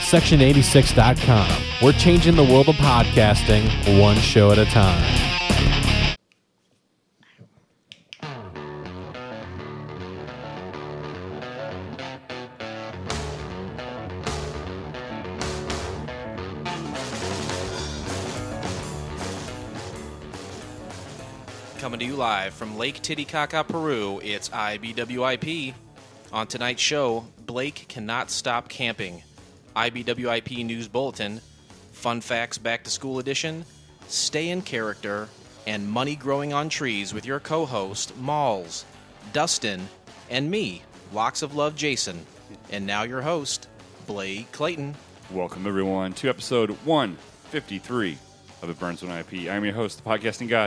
Section86.com. We're changing the world of podcasting one show at a time. Coming to you live from Lake Titicaca, Peru, it's IBWIP. On tonight's show, Blake cannot stop camping, IBWIP News Bulletin, Fun Facts Back to School Edition, Stay in Character, and Money Growing on Trees with your co-host, Malls, Dustin, and me, Locks of Love Jason. And now your host, Blake Clayton. Welcome, everyone, to episode 153 of the Burns Zone IP. I'm your host, the podcasting god,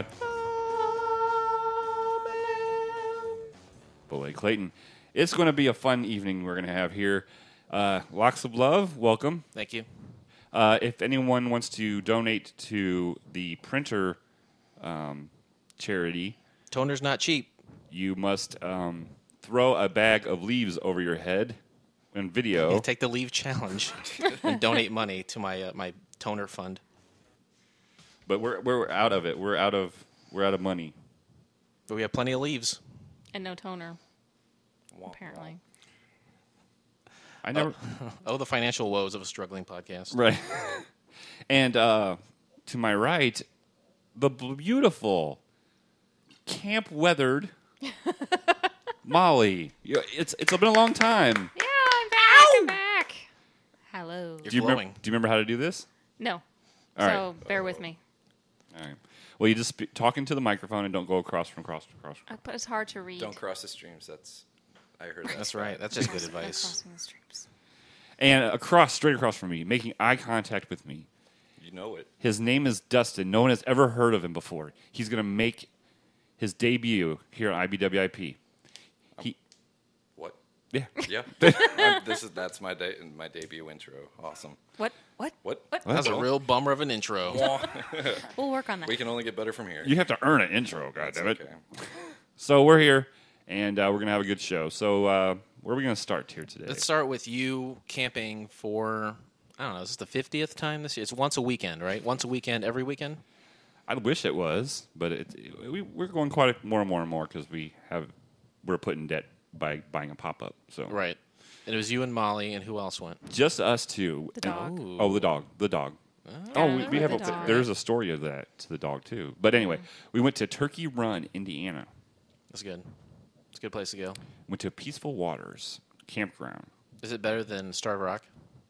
Blake Clayton. It's going to be a fun evening we're going to have here. Locks of Love, welcome. Thank you. If anyone wants to donate to the printer charity, Toner's not cheap. you must throw a bag of leaves over your head in video. You take the leave challenge and donate money to my my toner fund. But we're out of it. We're out of money. But we have plenty of leaves. And no toner, apparently. I never. Oh, the financial woes of a struggling podcast. Right. And to my right, the beautiful, camp-weathered Molly. It's been a long time. Yeah, I'm back. I'm back. Hello. You're Do you glowing. remember how to do this? No. All So bear with me. All right. Well, you just talk into the microphone and don't go across. But it's hard to read. Don't cross the streams. I heard that. That's right. That's just good No advice. crossing the streams. And straight across from me, making eye contact with me. You know it. His name is Dustin. No one has ever heard of him before. He's going to make his debut here on IBWIP. What? Yeah. Yeah. That's my debut intro. Awesome. What? That's a real bummer of an intro. We'll work on that. We can only get better from here. You have to earn an intro, That's goddammit. okay. So we're here, and we're going to have a good show. So where are we going to start here today? Let's start with you camping for, I don't know, is this the 50th time this year? It's once a weekend, right? Once a weekend, every weekend? I wish it was, but we're going quite more and more because we're put in debt by buying a pop-up. So Right. And it was you and Molly, and who else went? just us two. The dog. Ooh. Oh, the dog. I We remember have the dog. there's a story of that to the dog too. But anyway, we went to Turkey Run, Indiana. That's good. It's a good place to go. Went to Peaceful Waters campground. Is it better than Starved Rock?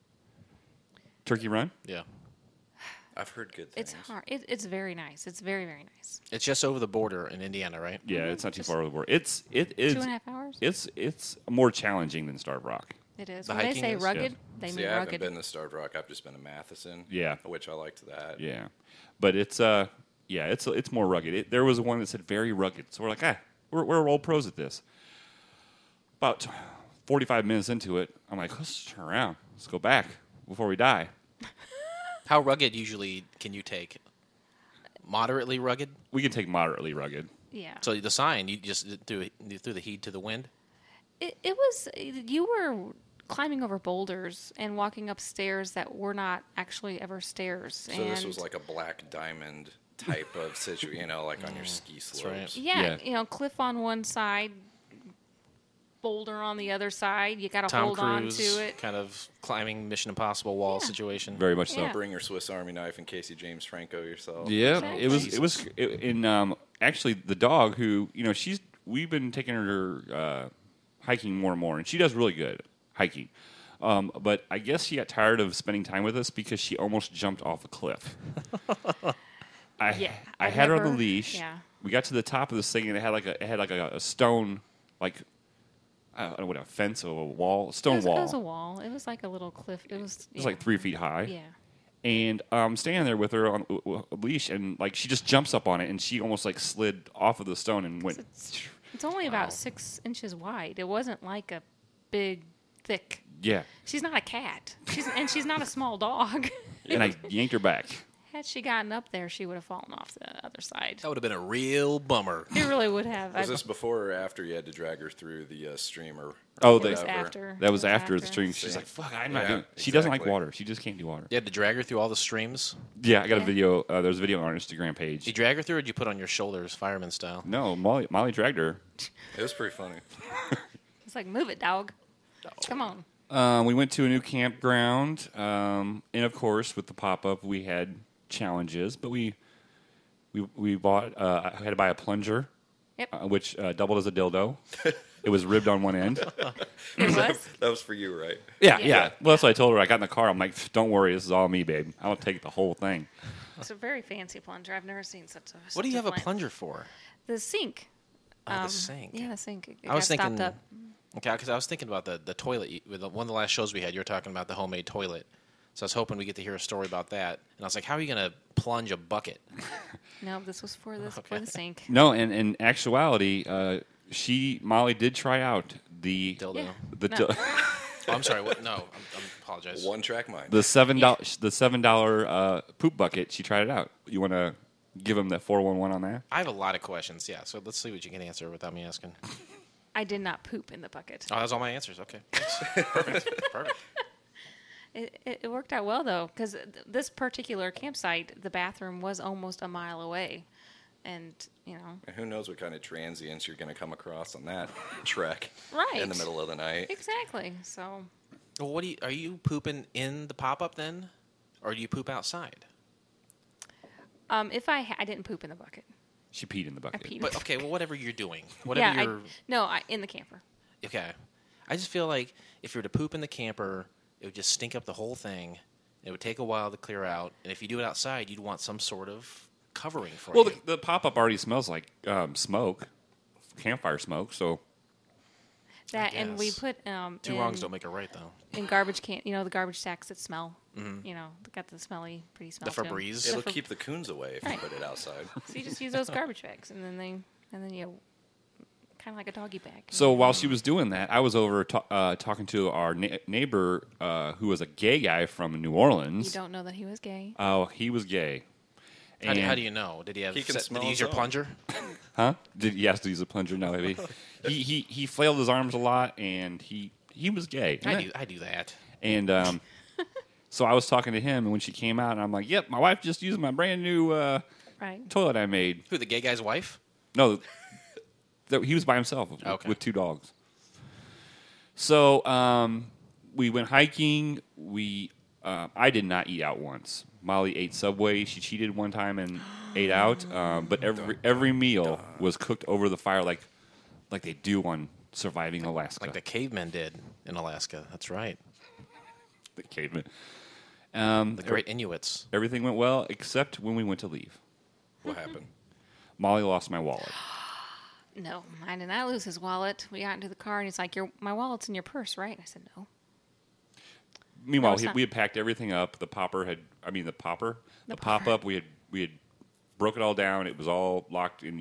Turkey Run? Yeah. I've heard good things. It's hard. It's very nice. It's very, very nice. It's just over the border in Indiana, right? Yeah, it's not too Just far over the border. It is 2.5 hours? It's more challenging than Starved Rock. It is. The When they hiking say is? rugged, Yeah. they See, mean I haven't rugged. been to Starved Rock. I've just been to Matheson. Yeah. Which I liked that. Yeah, but it's it's more rugged. There was one that said very rugged, so we're like, we're old pros at this. About 45 minutes into it, I'm like, let's turn around, let's go back before we die. How rugged usually can you take? Moderately rugged? We can take moderately rugged. Yeah. So the sign, you just threw the heat to the wind? It was, you were climbing over boulders and walking up stairs that were not actually ever stairs. So this was like a black diamond type of situation, like on your ski slopes. right. Yeah, Yeah. cliff on one side, boulder on the other side. You got to Tom hold on Cruise to it. kind of climbing Mission Impossible wall Yeah. situation. Very much so. Yeah. Bring your Swiss Army knife and Casey James Franco yourself. Yeah, Exactly. Actually the dog who we've been taking her hiking more and more, and she does really good hiking. But I guess she got tired of spending time with us because she almost jumped off a cliff. I I've had her on never- the leash. yeah. We got to the top of this thing, and it had like a stone, like I don't know what, a fence or a wall, stone wall. It was a wall. It was like a little cliff. It was. It was like 3 feet high. Yeah. And I'm standing there with her on a leash, and like she just jumps up on it, and she almost like slid off of the stone and went. It's only about 6 inches wide. It wasn't like a big, thick. Yeah, She's not a cat. She's not a small dog. and I yanked her back. Had she gotten up there, she would have fallen off the other side. That would have been a real bummer. It really would have. Was this before or after you had to drag her through the streamer? Oh, It was they, after. that was It after the stream. She's See? like, "Fuck, I'm not Yeah, doing." She doesn't like exactly. water. She just can't do water. You had to drag her through all the streams. Yeah, I got a Yeah. video. There's a video on our Instagram page. Did you drag her through, or did you put on your shoulders, fireman style? No, Molly dragged her. It was pretty funny. It's like, move it, dog. Come on. We went to a new campground, and of course, with the pop-up, we had challenges. But we bought. I had to buy a plunger, Yep. which doubled as a dildo. It was ribbed on one end. It was. That was for you, right? Yeah, Yeah. yeah. Well, that's what I told her. I got in the car. I'm like, "Don't worry, this is all me, babe. I'll take the whole thing." It's a very fancy plunger. I've never seen such a. What do you have a plant. plunger for? The sink. Oh, the sink. Yeah, the sink. It I was got stopped thinking. up. Okay, because I was thinking about the toilet. With one of the last shows we had, you were talking about the homemade toilet. So I was hoping we get to hear a story about that. And I was like, how are you going to plunge a bucket? No, this was for the Okay. sink. No, and in actuality, Molly did try out the Dildo. Yeah. the No. dil- Oh, I'm sorry. What? No, I apologize. One track mind. the $7 poop bucket. She tried it out. You want to give him the 411 on that? I have a lot of questions. Yeah, so let's see what you can answer without me asking. I did not poop in the bucket. Oh, that's all my answers. Okay. Perfect. Perfect. It worked out well though, because this particular campsite, the bathroom was almost a mile away, and you know. And who knows what kind of transients you're going to come across on that trek Right. in the middle of the night. Exactly. So Well, are you pooping in the pop-up then? Or do you poop outside? if I didn't poop in the bucket, She peed in the I bucket. peed. But okay, well, whatever you're doing. Whatever yeah, you're... in the camper. Okay. I just feel like if you were to poop in the camper, it would just stink up the whole thing. It would take a while to clear out. And if you do it outside, you'd want some sort of covering for Well, you. the pop-up already smells like smoke, campfire smoke. So That and we guess. put Two in, wrongs don't make a right, though. in garbage can. You know the garbage sacks that smell. You know, they got the smelly, pretty smell. The to 'em. Febreze? It'll The Fe- keep the coons away if you Right. put it outside. So you just use those garbage bags, and then you kind of like a doggy bag. So while she was doing that, I was over talking to our neighbor who was a gay guy from New You Orleans. don't know that he was gay. Oh, he was gay. How do And- you know? Did he have? He can Did smell he use his your own. plunger? Huh? He has to use a plunger now, maybe. he flailed his arms a lot, and he was gay. I do that. And so I was talking to him, and when she came out, and I'm like, "Yep, my wife just used my brand new Right. toilet I made." Who, the gay guy's wife? No, he was by himself Okay. with two dogs. So we went hiking. I did not eat out once. Molly ate Subway. She cheated one time and ate out. But every meal was cooked over the fire like they do on Surviving Alaska. Like the cavemen did in Alaska. That's right. The caveman. The great Inuits. Everything went well except when we went to leave. What happened? Molly lost my wallet. No, I did not lose his wallet. We got into the car, and he's like, my wallet's in your purse, right? And I said, no. Meanwhile, No, it's not. we had packed everything up. The pop-up, The pop-up, we had broke it all down. It was all locked in.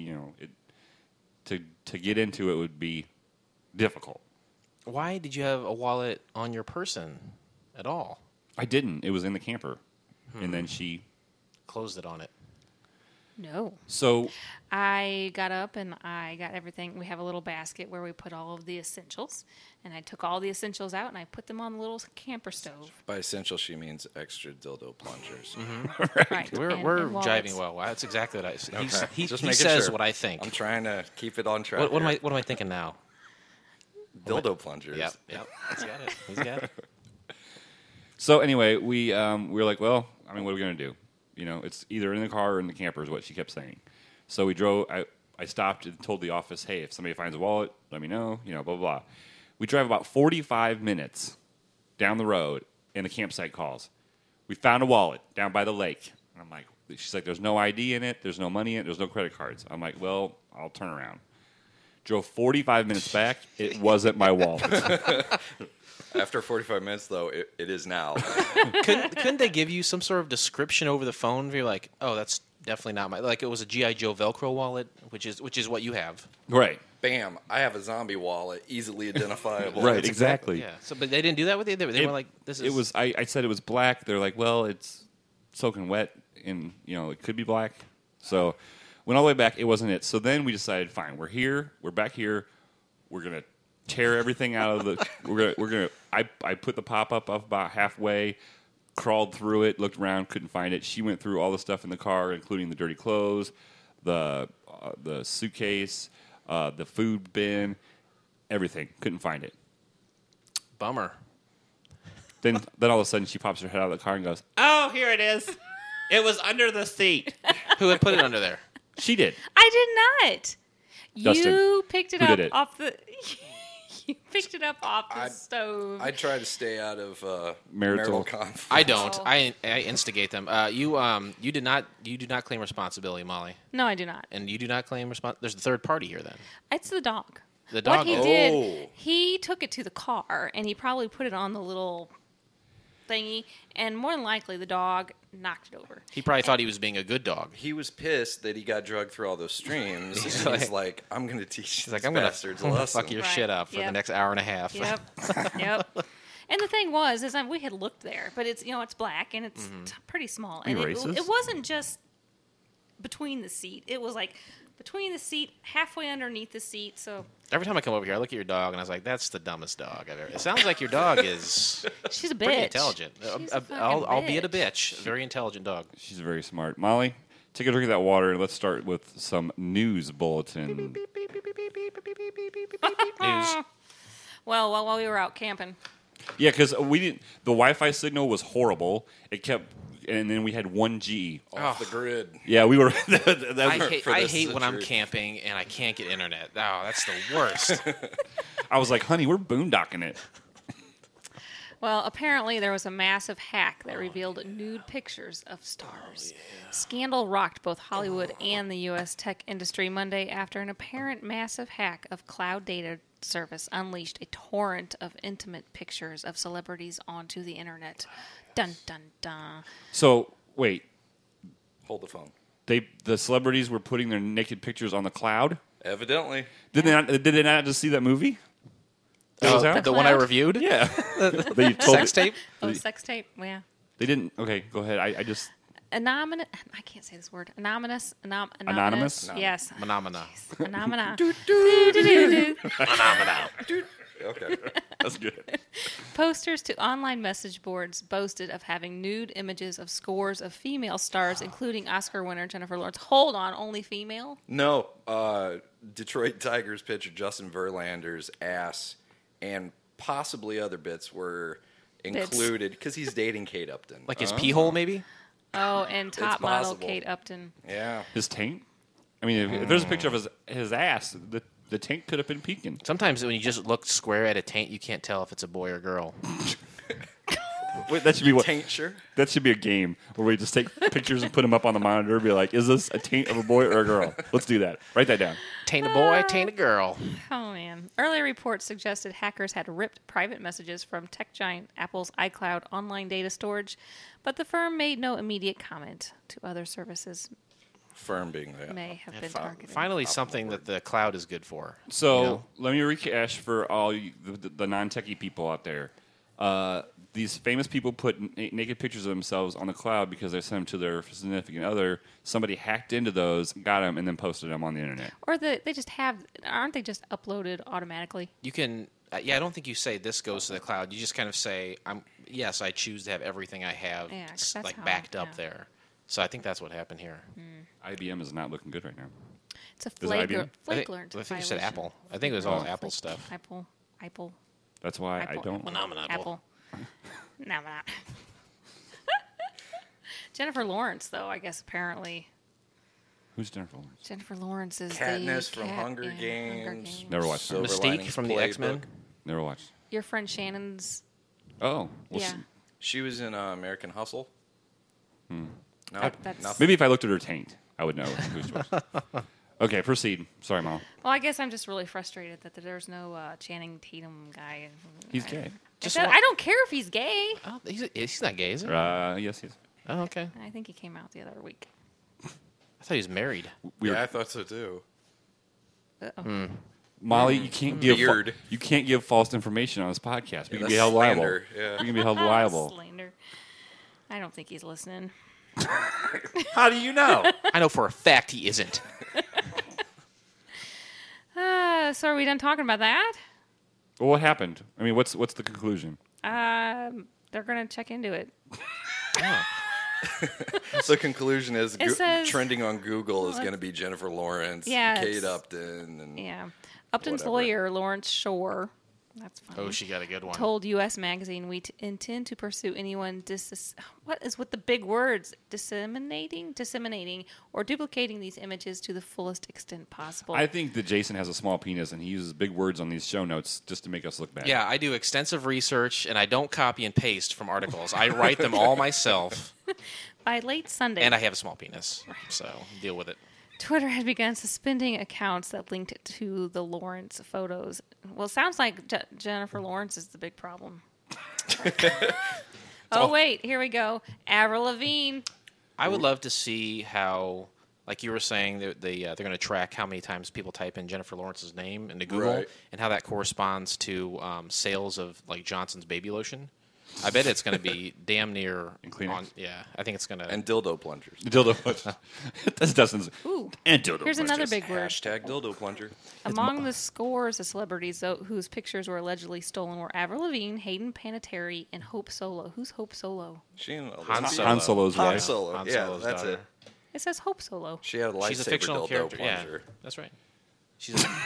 To get into it would be difficult. Why did you have a wallet on your person at all? I didn't. It was in the camper, and then she. Closed it on it. No. So I got up, and I got everything. We have a little basket where we put all of the essentials, and I took all the essentials out, and I put them on the little camper stove. By essential, she means extra dildo plungers. Right. We're and wallets. jiving well. That's exactly what I said. Okay. He Just he making says sure. what I think. I'm trying to keep it on track. What am here. I thinking now? Dildo plungers. Yep. He's got it. He's got it. So anyway, we were like, well, I mean, what are we going to do? It's either in the car or in the camper is what she kept saying. So we drove. I stopped and told the office, hey, if somebody finds a wallet, let me know. Blah, blah, blah. We drive about 45 minutes down the road, and the campsite calls. We found a wallet down by the lake. And I'm like, she's like, there's no ID in it. There's no money in it. There's no credit cards. I'm like, well, I'll turn around. Drove 45 minutes back. It wasn't my wallet. After 45 minutes, though, it is now. Couldn't they give you some sort of description over the phone? Where you're like, oh, that's definitely not my. Like it was a GI Joe Velcro wallet, which is what you have. Right. Bam! I have a zombie wallet, easily identifiable. Right, exactly. Yeah. So, but they didn't do that with you. They were like, this is. It was. I said it was black. They're like, well, it's soaking wet. and it could be black. So went all the way back. It wasn't it. So then we decided, fine, we're here. We're back here. We're gonna tear everything out of the. We're gonna. I put the pop up about halfway. Crawled through it, looked around, couldn't find it. She went through all the stuff in the car, including the dirty clothes, the suitcase, the food bin, everything. Couldn't find it. Bummer. Then all of a sudden, she pops her head out of the car and goes, "Oh, here it is. It was under the seat." Who had put it under there? She did. I did not. Dustin, You picked it who up did it? off the. You picked it up off the stove. I try to stay out of Marital. marital conflict. I don't. Oh. I instigate them. You do not claim responsibility, Molly, No, I do not. and you do not claim There's a third party here. Then It's the dog. the dog. What he Oh. did, he took it to the car and he probably put it on the little thingy, and more than likely the dog knocked it over. He probably thought he was being a good dog. He was pissed that he got drugged through all those streams. He's like, I'm going to teach He's like, these I'm gonna bastards a lesson. fuck your Right. shit up for the Yep. next hour and a half. Yep, yep. And the thing was, we had looked there, but it's it's black and it's pretty small, and racist? it wasn't just between the seat. It was like between the seat, halfway underneath the seat. So Every time I come over here, I look at your dog and I was like, "That's the dumbest dog I've ever." It sounds like your dog is she's a bitch. pretty intelligent, She's a fucking albeit a bitch. bitch. Very intelligent dog. She's very smart. Molly, take a drink of that water, and let's start with some news bulletin. News. Well, while we were out camping, Yeah, because we didn't. The Wi-Fi signal was horrible. It kept, and then we had 1G. Off the grid. Yeah, we were. I this hate is when the I'm truth. camping and I can't get internet. Oh, that's the worst. I was like, honey, we're boondocking it. well, apparently there was a massive hack that revealed nude pictures of stars. Scandal rocked both Hollywood and the U.S. tech industry Monday after an apparent massive hack of cloud data service unleashed a torrent of intimate pictures of celebrities onto the internet. Dun dun dun. So wait, Hold the phone. the celebrities were putting their naked pictures on the cloud. Evidently. Did they not just see that movie? That was out? The one I Cloud? reviewed. Yeah, they told Sex tape. Oh, sex tape. Yeah. They didn't. Okay, go ahead. I just Anonymous. I can't say this word. Anonymous. Anonymous? Yes. Phenomena. Anonymous. Okay. that's good. Posters to online message boards boasted of having nude images of scores of female stars, including Oscar winner Jennifer Lawrence. Hold on, only female? No, Detroit Tigers pitcher Justin Verlander's ass and possibly other bits were included because he's dating Kate Upton. Like his pee hole, maybe. Oh, and top model possible. Kate Upton. Yeah. His taint. I mean, if there's a picture of his ass, the taint could have been peeking. Sometimes when you just look square at a taint, you can't tell if it's a boy or girl. Wait, that should be what. Tainture? That should be a game where we just take pictures and put them up on the monitor and be like, is this a taint of a boy or a girl? Let's do that. Write that down. Taint a boy, taint a girl. Oh, man. Earlier reports suggested hackers had ripped private messages from tech giant Apple's iCloud online data storage, but the firm made no immediate comment to other services Firm being that. may have been targeted. Finally, something that the cloud is good for. So You know? let me recash for all the non-techie people out there. These famous people put naked pictures of themselves on the cloud because they sent them to their significant other. Somebody hacked into those, got them, and then posted them on the internet. Or they just have, aren't they just uploaded automatically? You can, I don't think you say this goes to the cloud. You just kind of say, yes, I choose to have everything I have Yeah, 'cause that's how- backed up yeah. there. So I think that's what happened here. IBM is not looking good right now. It's a Is it IBM? flagrant I think you said violation. Apple. I think it was all Apple stuff. Apple. That's why I Apple. don't. Phenomenal. Apple. No, not. Jennifer Lawrence, though, I guess apparently. Who's Jennifer Lawrence? Jennifer Lawrence is Katniss the from cat Hunger in Games. Never watched Silver Mystique Linings from the Playbook. X-Men. Never watched. Your friend Shannon's. Oh, well, Yeah. She was in American Hustle. No, That's- nothing. maybe if I looked at her taint, I would know who she was. Okay, proceed. Sorry, Mom. Well, I guess I'm just really frustrated that there's no Channing Tatum guy. He's gay. I don't care if he's gay. Oh, he's not gay, is he? Yes, yes. Oh, okay. I think he came out the other week. I thought he was married. Yeah, I thought so too. Uh-oh. Molly, you can't give Weird. you can't give false information on this podcast. We can that's be held liable. slander, yeah. We can be held liable. Slander. I don't think he's listening. How do you know? I know for a fact he isn't. So are we done talking about that? Well, what happened? I mean, what's the conclusion? They're going to check into it. The conclusion is It says- trending on Google is going to be Jennifer Lawrence, Yeah, Kate it's- Upton, and Yeah. Upton's Whatever. lawyer, Lawrence Shore, that's funny, Oh, she got a good one. told U.S. Magazine, we intend to pursue anyone what is with the big words? Disseminating, or duplicating these images to the fullest extent possible. I think that Jason has a small penis, and he uses big words on these show notes just to make us look bad. Yeah, I do extensive research, and I don't copy and paste from articles. I write them all myself, By late Sunday, and I have a small penis, so deal with it. Twitter had begun suspending accounts that linked to the Lawrence photos. Well, it sounds like Jennifer Lawrence is the big problem. Wait, here we go. Avril Lavigne. I would love to see how, like you were saying, they're going to track how many times people type in Jennifer Lawrence's name into Google, Right. and how that corresponds to sales of like Johnson's baby lotion. I bet it's going to be damn near. And Kleenex. Yeah, I think it's going to. and dildo plungers. The dildo. That's Dustin's. Ooh. And dildo. Here's another plungers. big word. Hashtag dildo plunger. Among the scores of celebrities whose pictures were allegedly stolen were Avril Lavigne, Hayden Panettiere, and Hope Solo. Who's Hope Solo? She and Han Solo. Han Solo's Han wife. Solo. Han Yeah, Solo's that's daughter. it. It says Hope Solo. She had a lightsaber She's a fictional dildo character. plunger. Yeah, that's right. She's a,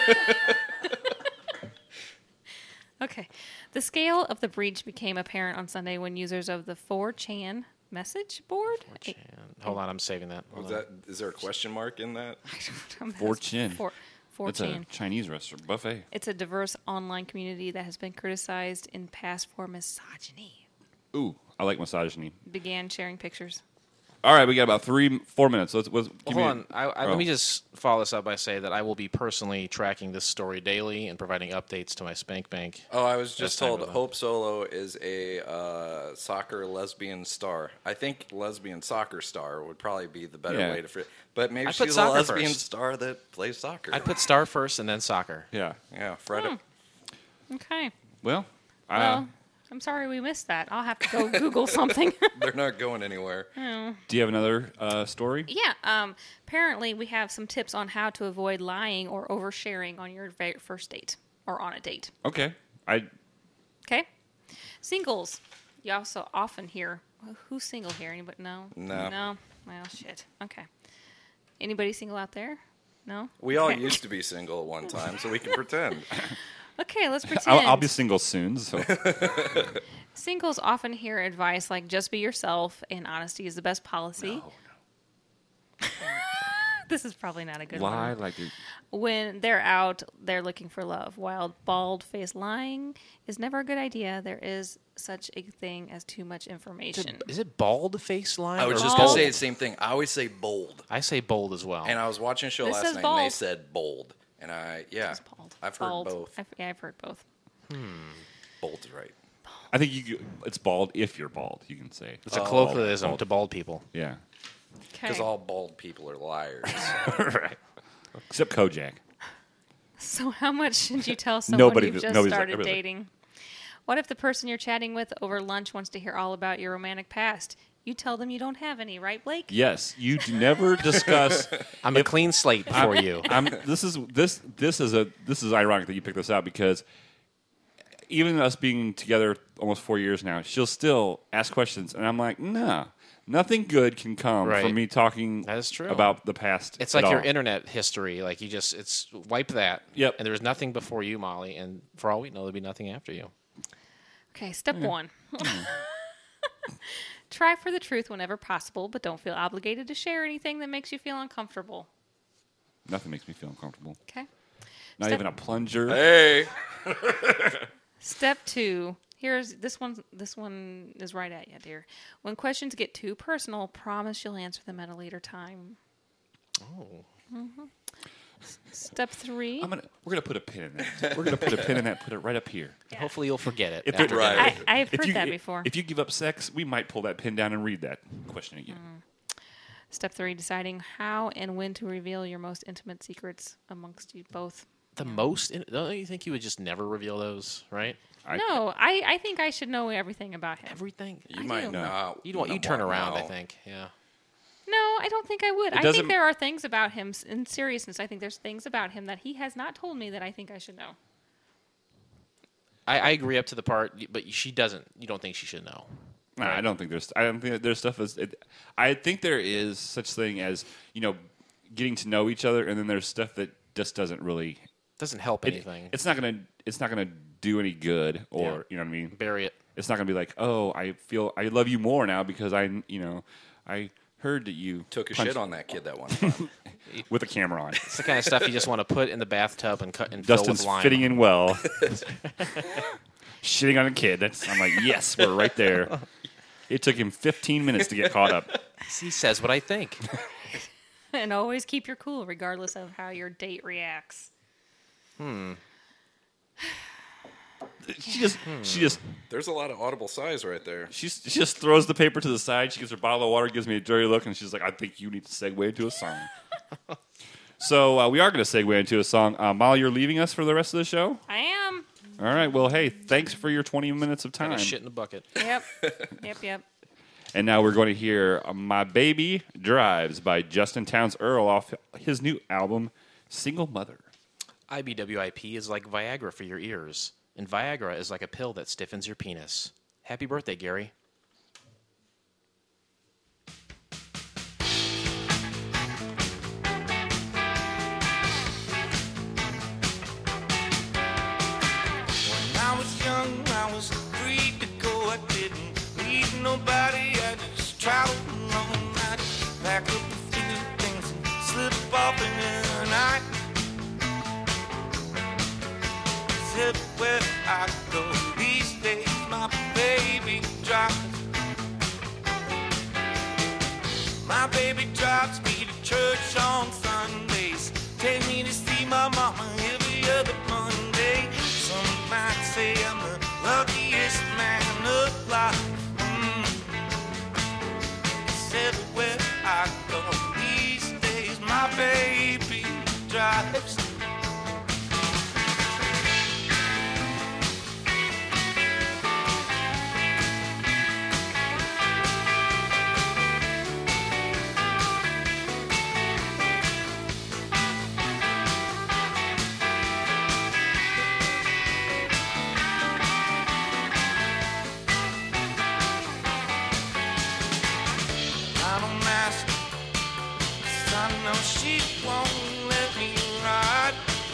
Okay. The scale of the breach became apparent on Sunday when users of the 4chan message board. hold on, I'm saving that. Hold Was on. that? Is there a question mark in that? 4chan. 4chan. That's a Chinese restaurant buffet. It's a diverse online community that has been criticized in past for misogyny. Ooh, I like misogyny. Began sharing pictures. All right, we got about 3-4 minutes. Let's Well, give hold on. Oh. Let me just follow this up by saying that I will be personally tracking this story daily and providing updates to my Spank Bank. Oh, I was just time told with them. Hope Solo is a soccer lesbian star. I think lesbian soccer star would probably be the better Yeah. way to. But maybe I'd put she's a soccer lesbian first. star that plays soccer. I'd put star first and then soccer. Yeah. Yeah, Fred. Okay. Well, Well, I'm sorry we missed that. I'll have to go Google something. They're not going anywhere. do you have another story? Yeah. Apparently, we have some tips on how to avoid lying or oversharing on your first date or on a date. Okay. Okay. Singles. You also often hear, who's single here? Anybody? No. No. No. Well, shit. Okay. Anybody single out there? No. We all Okay. used to be single at one time, so we can pretend. Okay, let's pretend. I'll be single soon. So Singles often hear advice like just be yourself and honesty is the best policy. This is probably not a good lie one. like it. When they're out, they're looking for love. While bald-faced lying is never a good idea, there is such a thing as too much information. Is it bald face line? I was or just going to bold? say the same thing. I always say bold. I say bold as well. And I was watching a show This last says night, and they bald. said bold. And It's bald. I've heard Bald. both. I've heard both. Bold is right. I think it's bald if you're bald. You can say It's a colloquialism to bald people. Yeah. Okay. Because all bald people are liars. Right. Except Kojak. So how much should you tell someone Nobody- you've just nobody's- started everybody's- dating? What if the person you're chatting with over lunch wants to hear all about your romantic past? You tell them you don't have any, right, Blake? Yes, you do never discuss. I'm a clean slate for you. This is ironic that you picked this out because even us being together almost 4 years now, she'll still ask questions, and I'm like, nah, nothing good can come Right. from me talking That is true. about the past. It's at like your all. internet history. Like it's wipe that. Yep. And there was nothing before you, Molly, and for all we know, there'll be nothing after you. Okay, step one. Try for the truth whenever possible, but don't feel obligated to share anything that makes you feel uncomfortable. Nothing makes me feel uncomfortable. Okay. Not Step- even a plunger. Hey! Step two. Here's this one. This one is right at you, dear. When questions get too personal, promise you'll answer them at a later time. Oh. Step three. We're gonna put a pin in that. We're gonna put a pin in that. Put it right up here. Hopefully, you'll forget it. If after they're- dinner. Right. I've heard you, that before. If you give up sex, we might pull that pin down and read that question again. Step three. Deciding how and when to reveal your most intimate secrets amongst you both. Don't you think he would just never reveal those, right? No, I think I should know everything about him. Everything. You might not. You'd turn around, know. I think. Yeah. No, I don't think I would. I think there are things about him, in seriousness, I think there's things about him that he has not told me that I think I should know. I agree up to the part, but she doesn't. You don't think she should know? No, right? I don't think there's stuff as. I think there is such thing as getting to know each other, and then there's stuff that just doesn't really Doesn't help anything. It's not gonna do any good, or you know what I mean. Bury it. It's not gonna be like, oh, I feel I love you more now because I heard that you Took a punched shit on that kid that one time. with a camera on. It's the kind of stuff you just want to put in the bathtub and cut and Dustin's fill with lime. fitting in well. Shitting on a kid. I'm like, yes, we're right there. It took him 15 minutes to get caught up. He says what I think. And always keep your cool, regardless of how your date reacts. She just There's a lot of audible sighs right there. she just throws the paper to the side. She gives her bottle of water, gives me a dirty look, and she's like, I think you need to segue into a song. So we are going to segue into a song. Molly, you're leaving us for the rest of the show? I am. All right. Well, hey, thanks for your 20 minutes of time. Kind of shit in a bucket. Yep. Yep. And now we're going to hear My Baby Drives by Justin Townes Earl off his new album, Single Mother. IBWIP is like Viagra for your ears, and Viagra is like a pill that stiffens your penis. Happy birthday, Gary. I was young, I was free to go. I didn't need nobody. I just traveled alone. I'd pack up a few things and slip off in the night. Everywhere I go these days, my baby drives. My baby drives me to church on Sundays. Take me to see my mama every other Monday. Some might say I'm the luckiest man alive. It's everywhere I go these days, my baby drives. I don't ask her, 'cause I know she won't let me ride.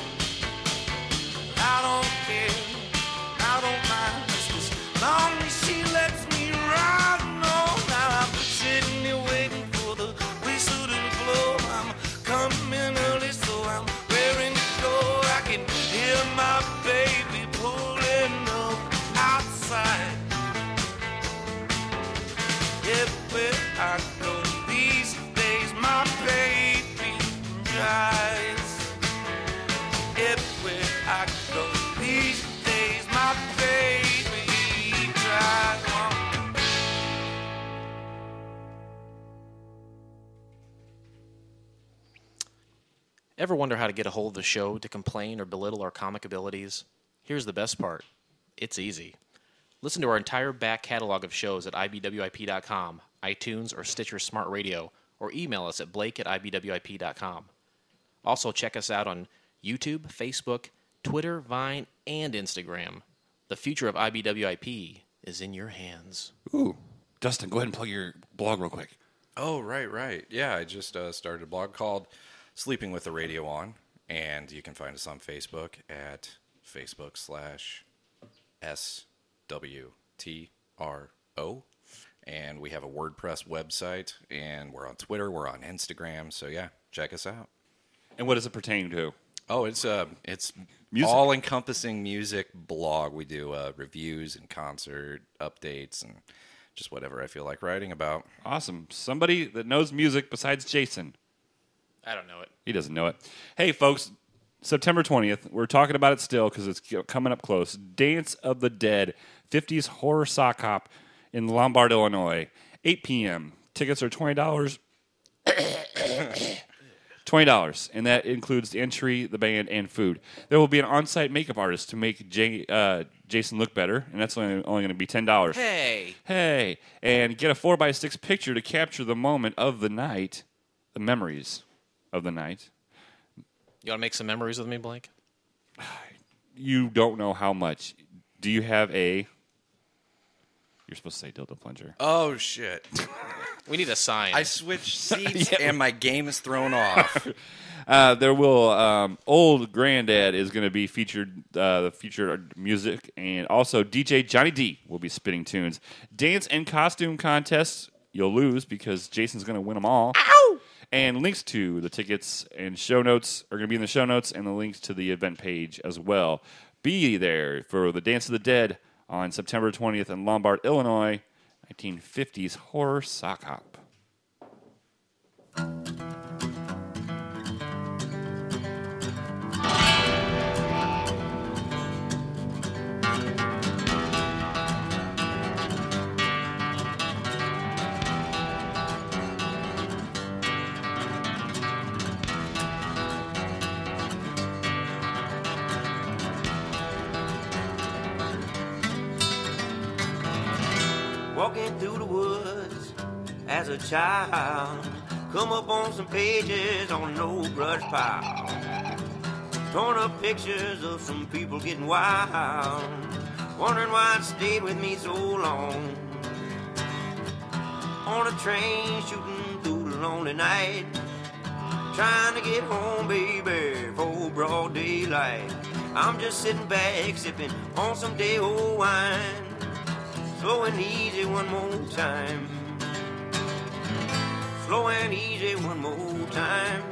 I don't care, I don't mind, just as long as she lets me ride. No, now I'm sitting here waiting for the whistle to blow. I'm coming early, so I'm raring to go. I can hear my baby pulling up outside. Everywhere I go these days, my baby drives. Everywhere I go these days, my baby drives. Ever wonder how to get a hold of the show to complain or belittle our comic abilities? Here's the best part. It's easy. Listen to our entire back catalog of shows at ibwip.com, iTunes, or Stitcher Smart Radio, or email us at blake@ibwip.com. Also, check us out on YouTube, Facebook, Twitter, Vine, and Instagram. The future of IBWIP is in your hands. Ooh. Dustin, go ahead and plug your blog real quick. Oh, right. Yeah, I just started a blog called Sleeping with the Radio On, and you can find us on Facebook at Facebook/SWTRO. And we have a WordPress website, and we're on Twitter, we're on Instagram, so yeah, check us out. And what does it pertain to? Oh, it's Music. all-encompassing music blog. We do reviews and concert updates and just whatever I feel like writing about. Awesome. Somebody that knows music besides Jason. I don't know it. He doesn't know it. Hey, folks, September 20th, we're talking about it still because it's coming up close. Dance of the Dead, 50s horror sock hop in Lombard, Illinois, 8 p.m. Tickets are $20. $20 $20, and that includes the entry, the band, and food. There will be an on-site makeup artist to make Jason look better, and that's only going to be $10. Hey, and get a 4x6 picture to capture the moment of the night, the memories of the night. You want to make some memories with me, Blake? You don't know how much. Do you have a... You're supposed to say dildo plunger. Oh, shit. We need a sign. I switched seats and my game is thrown off. There will... Old Granddad is going to be featured, the featured music, and also DJ Johnny D will be spitting tunes. Dance and costume contests, you'll lose because Jason's going to win them all. Ow! And links to the tickets and show notes are going to be in the show notes, and the links to the event page as well. Be there for the Dance of the Dead on September 20th in Lombard, Illinois, 1950s horror sock hop. Walking through the woods as a child, come up on some pages on an old brush pile. Torn up pictures of some people getting wild, wondering why it stayed with me so long. On a train shooting through the lonely night, trying to get home, baby, for broad daylight. I'm just sitting back, sipping on some day-old wine, slow and easy one more time. Slow and easy one more time.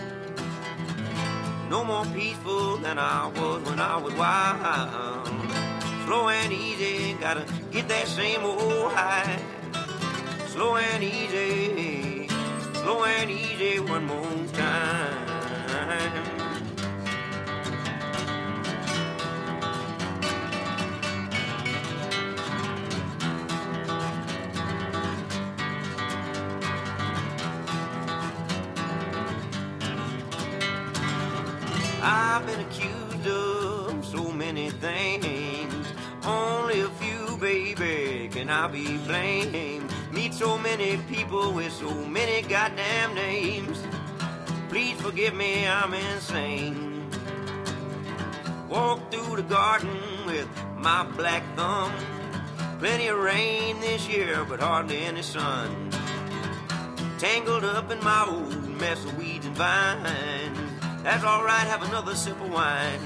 No more peaceful than I was when I was wild. Slow and easy, gotta get that same old high. Slow and easy one more time. I've been accused of so many things. Only a few, baby, can I be blamed? Meet so many people with so many goddamn names. Please forgive me, I'm insane. Walk through the garden with my black thumb. Plenty of rain this year, but hardly any sun. Tangled up in my old mess of weeds and vines. That's alright, have another sip of wine.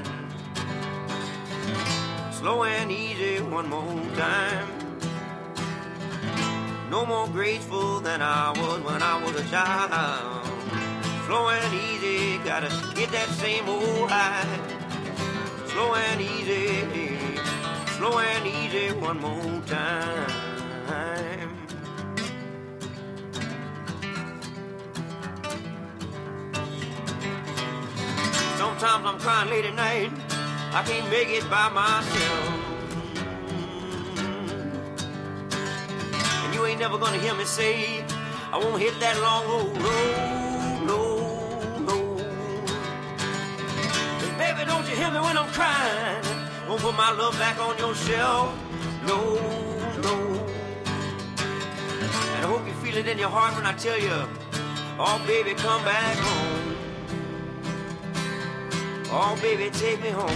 Slow and easy one more time. No more graceful than I was when I was a child. Slow and easy, gotta get that same old high. Slow and easy one more time. Sometimes I'm crying late at night, I can't make it by myself. And you ain't never gonna hear me say I won't hit that long road, no. And baby, don't you hear me when I'm crying? Won't put my love back on your shelf, no. And I hope you feel it in your heart when I tell you, oh baby, come back home. Oh, baby, take me home.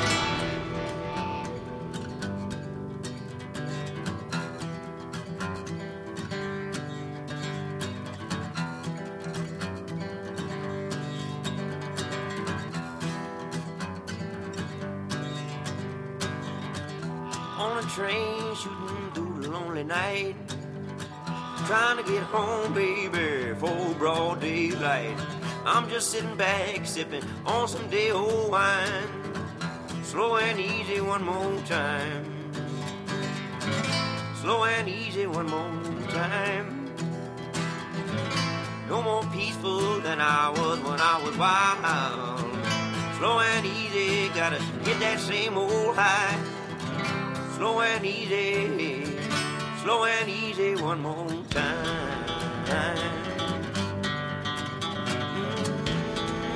On a train shooting through the lonely night, trying to get home, baby, for broad daylight. I'm just sitting back, sipping on some day-old wine. Slow and easy one more time. Slow and easy one more time. No more peaceful than I was when I was wild. Slow and easy, gotta get that same old high. Slow and easy one more time.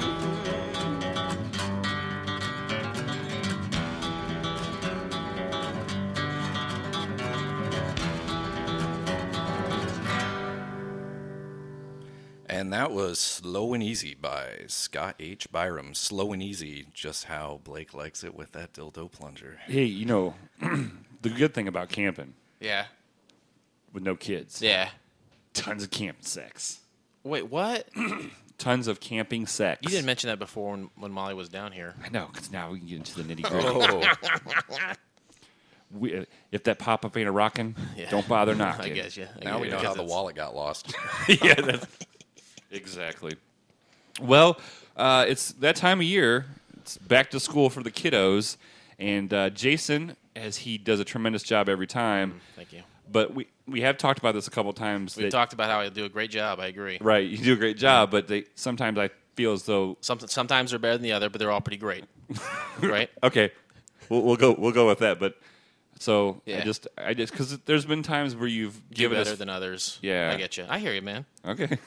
And that was Slow and Easy by Scott H. Byram. Slow and easy, just how Blake likes it with that dildo plunger. Hey, you know, the good thing about camping Yeah. with no kids, Yeah. tons of camping sex. Wait, what? Tons of camping sex. You didn't mention that before when Molly was down here. I know, because now we can get into the nitty gritty. If that pop up ain't a rocking, Yeah. don't bother knocking. I guess you. Now we know how the wallet got lost. Yeah, that's exactly. Well, it's that time of year. It's back to school for the kiddos, and Jason, as he does a tremendous job every time. Thank you. But we have talked about this a couple times. We've talked about how I do a great job. I agree. Right, you do a great job, but sometimes I feel as though Sometimes they're better than the other, but they're all pretty great. Right? okay, we'll go with that. But so Yeah. I just because there's been times where you've Do given better us than others. Yeah. I get you. I hear you, man. okay.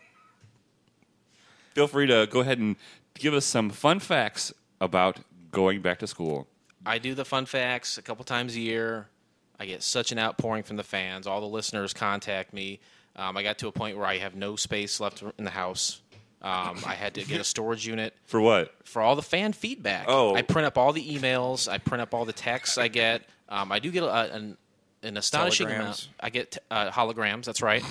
Feel free to go ahead and give us some fun facts about going back to school. I do the fun facts a couple times a year. I get such an outpouring from the fans. All the listeners contact me. I got to a point where I have no space left in the house. I had to get a storage unit For what? for all the fan feedback. Oh. I print up all the emails. I print up all the texts I get. I do get an astonishing Holograms. amount. I get holograms. That's right.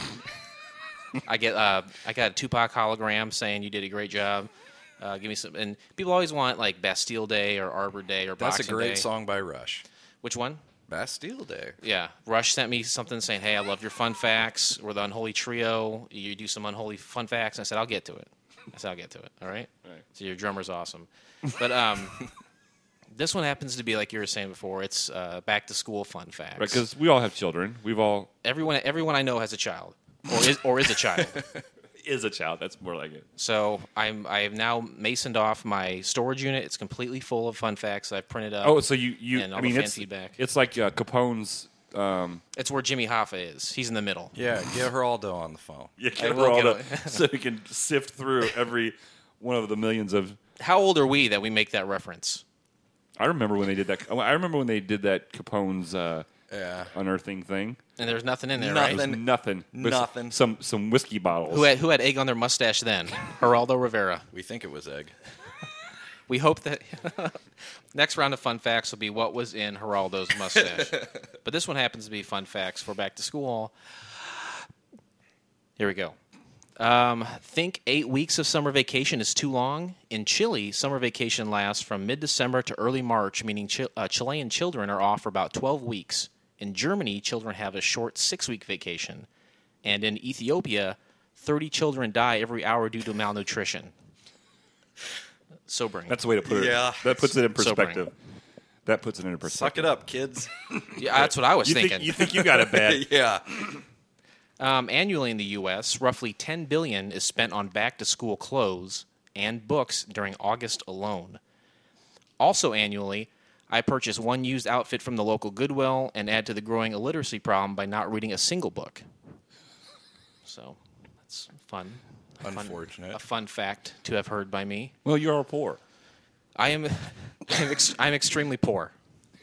I got a Tupac hologram saying you did a great job. Give me some. And people always want like Bastille Day or Arbor Day or That's Boxing a great Day. song by Rush. Which one? Bastille Day. Yeah, Rush sent me something saying, "Hey, I love your fun facts. We're the Unholy Trio. You do some unholy fun facts." And I said, "I'll get to it." I said, "I'll get to it." All right. Right. So your drummer's awesome, but this one happens to be like you were saying before. It's back to school fun facts. Right, because we all have children. We've all everyone I know has a child, or is a child. is a child. That's more like it. So I have now masoned off my storage unit. It's completely full of fun facts that I've printed up. Oh, so you and all I mean, the fan it's feedback. it's like Capone's. It's where Jimmy Hoffa is. He's in the middle. Yeah, get Geraldo on the phone. Yeah, I will get so we can sift through every one of the millions of. How old are we that we make that reference? I remember when they did that. I remember when they did that Capone's Yeah. unearthing thing. And there's nothing in there, Nothing. right? There's nothing. But Nothing. Some whiskey bottles. Who had egg on their mustache then? Geraldo Rivera. We think it was egg. We hope that next round of fun facts will be what was in Geraldo's mustache. But this one happens to be fun facts for back to school. Here we go. Think 8 weeks of summer vacation is too long? In Chile, summer vacation lasts from mid-December to early March, meaning Chilean children are off for about 12 weeks. In Germany, children have a short 6-week vacation. And in Ethiopia, 30 children die every hour due to malnutrition. Sobering. That's the way to put it. Yeah. That puts it in Sobering. perspective. That puts it into perspective. Suck it up, kids. Yeah, that's what I was You thinking. think you got it bad? Yeah. Annually in the U.S., roughly $10 billion is spent on back-to-school clothes and books during August alone. Also annually, I purchase one used outfit from the local Goodwill and add to the growing illiteracy problem by not reading a single book. So, that's fun. Unfortunate. A fun fact to have heard by me. Well, you are poor. I'm extremely poor.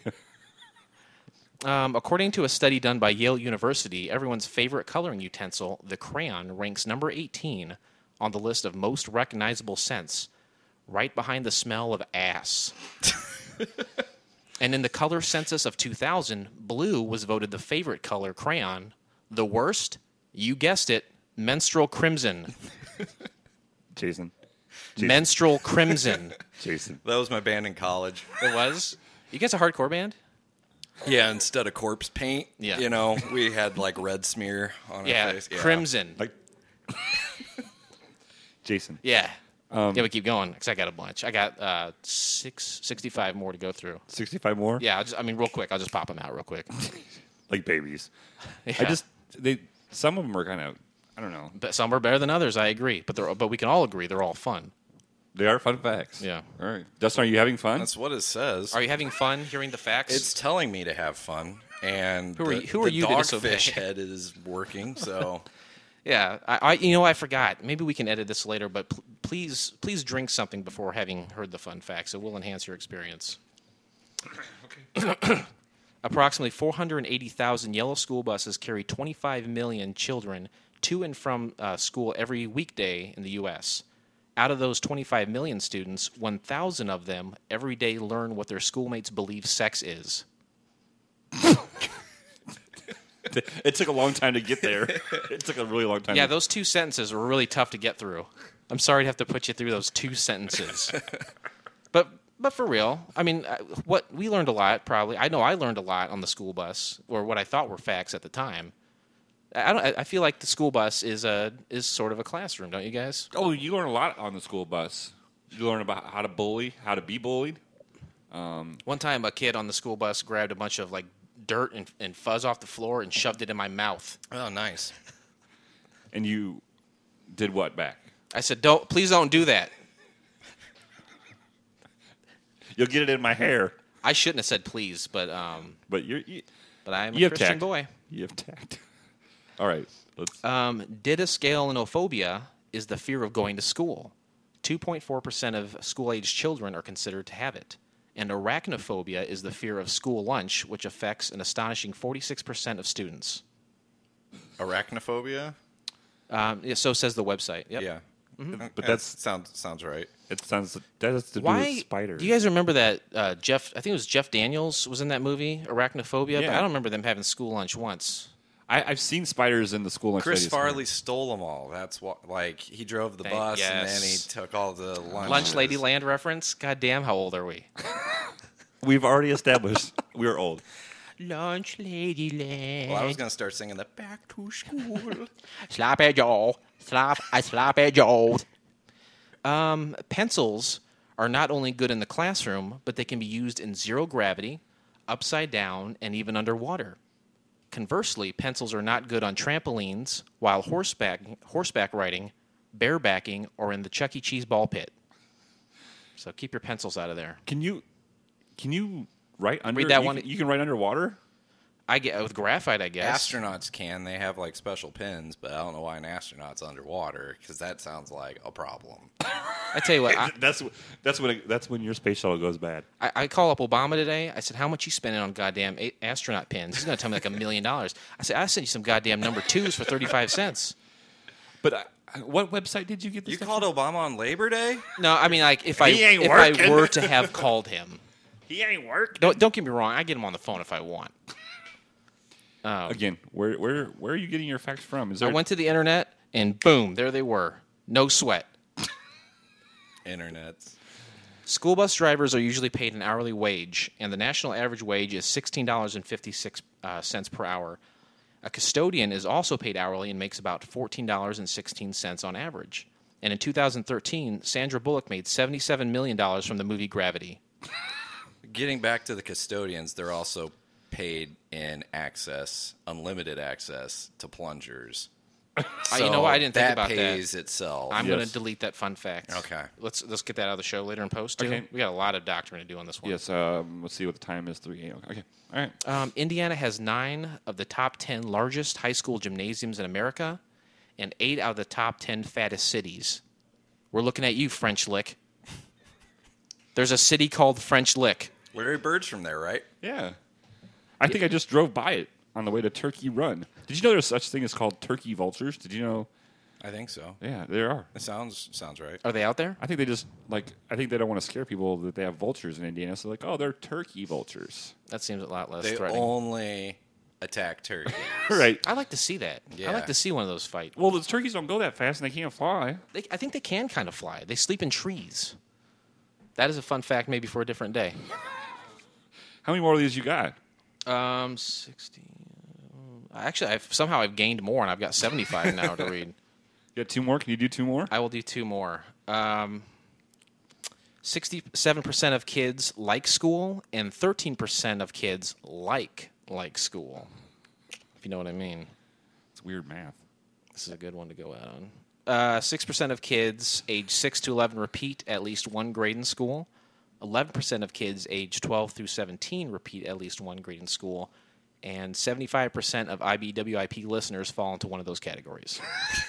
According to a study done by Yale University, everyone's favorite coloring utensil, the crayon, ranks number 18 on the list of most recognizable scents, right behind the smell of ass. And in the color census of 2000, blue was voted the favorite color crayon. The worst, you guessed it, menstrual crimson. Jason. Menstrual crimson. Jason. That was my band in college. It was? You guys a hardcore band? Yeah, instead of corpse paint, Yeah. you know, we had like red smear on Yeah, our face. crimson. Like Jason. Yeah. Yeah, we keep going because I got a bunch. I got 65 more to go through. 65 more? Yeah, real quick. I'll just pop them out real quick. Like babies. Yeah. Some of them are kind of, I don't know. But some are better than others. I agree, but we can all agree they're all fun. They are fun facts. Yeah. All right. Dustin, are you having fun? That's what it says. Are you having fun hearing the facts? It's telling me to have fun, and Who are the you to disobey? dogfish head is working. So Yeah, I forgot. Maybe we can edit this later, but please drink something before having heard the fun facts. It will enhance your experience. Okay. Approximately 480,000 yellow school buses carry 25 million children to and from school every weekday in the U.S. Out of those 25 million students, 1,000 of them every day learn what their schoolmates believe sex is. It took a long time to get there. It took a really long time. Yeah, those two sentences were really tough to get through. I'm sorry to have to put you through those two sentences. But for real, I mean, what we learned a lot. Probably, I know I learned a lot on the school bus, or what I thought were facts at the time. I feel like the school bus is sort of a classroom, don't you guys? Oh, you learn a lot on the school bus. You learn about how to bully, how to be bullied. One time, a kid on the school bus grabbed a bunch of like dirt and fuzz off the floor and shoved it in my mouth. Oh, nice. And you did what back? I said, please don't do that. You'll get it in my hair. I shouldn't have said please, but you I'm a have Christian tact. boy. You have tact. All right. Let's. Didascalenophobia is the fear of going to school. 2.4% of school-aged children are considered to have it. And arachnophobia is the fear of school lunch, which affects an astonishing 46% of students. Arachnophobia? Yeah, so says the website. Yep. Yeah. But that sounds right. It sounds that has to do Why? with spiders. Do you guys remember that Jeff? I think it was Jeff Daniels was in that movie, Arachnophobia. Yeah. But I don't remember them having school lunch once. I've seen spiders in the school lunch. Chris ladies' Farley stole them all. That's what. Like he drove the bus and then he yes. took all the lunches. Lunch Lady Land reference. God damn, how old are we? We've already established we are old. Lunch Lady Land. Well, I was gonna start singing the Back to School. Slap at y'all. I slap at y'all. Pencils are not only good in the classroom, but they can be used in zero gravity, upside down, and even underwater. Conversely, pencils are not good on trampolines, while horseback riding, barebacking, or in the Chuck E. Cheese ball pit. So keep your pencils out of there. Can you write under? Read that you one. Can, you can write underwater. I get with graphite, I guess. Astronauts can. They have like special pins, but I don't know why an astronaut's underwater because that sounds like a problem. I tell you what, That's when your space shuttle goes bad. I call up Obama today. I said, how much you spending on goddamn astronaut pins? He's going to tell me like $1 million. I said, I sent you some goddamn number 2s for 35 cents. But what website did you get this? You stuff called from? Obama on Labor Day? No, I mean, like, if He ain't I working. were to have called him. He ain't working. Don't get me wrong. I get him on the phone if I want. Again, where are you getting your facts from? Is I there? went to the internet, and boom, there they were. No sweat. Internets. School bus drivers are usually paid an hourly wage, and the national average wage is $16.56 per hour. A custodian is also paid hourly and makes about $14.16 on average. And in 2013, Sandra Bullock made $77 million from the movie Gravity. Getting back to the custodians, they're also paid in access, unlimited access to plungers. You know what? I didn't think about that. that. Pays itself. I'm going Yes. to delete that fun fact. Okay. Let's get that out of the show later in post, too. Okay. We got a lot of doctoring to do on this one. Yes. Let's see what the time is. 3 a.m. Okay. All right. Indiana has 9 of the top 10 largest high school gymnasiums in America and 8 out of the top 10 fattest cities. We're looking at you, French Lick. There's a city called French Lick. Larry Bird's from there, right? Yeah. I think I just drove by it on the way to Turkey Run. Did you know there's such thing as called turkey vultures? Did you know? I think so. Yeah, there are. It sounds right. Are they out there? I think they just I think they don't want to scare people that they have vultures in Indiana. So like, oh, they're turkey vultures. That seems a lot less They threatening. only attack turkeys. Right. I like to see that. Yeah. I like to see one of those fight. Well, the turkeys don't go that fast and they can't fly. I think they can kind of fly. They sleep in trees. That is a fun fact maybe for a different day. How many more of these you got? 60. Actually, I've gained more, and I've got 75 now to read. You got 2 more? Can you do 2 more? I will do 2 more. 67% of kids like school, and 13% of kids like school. If you know what I mean. It's weird math. This is a good one to go out on. 6% of kids age 6 to 11 repeat at least 1 grade in school. 11% of kids age 12 through 17 repeat at least 1 grade in school. And 75% of IBWIP listeners fall into one of those categories.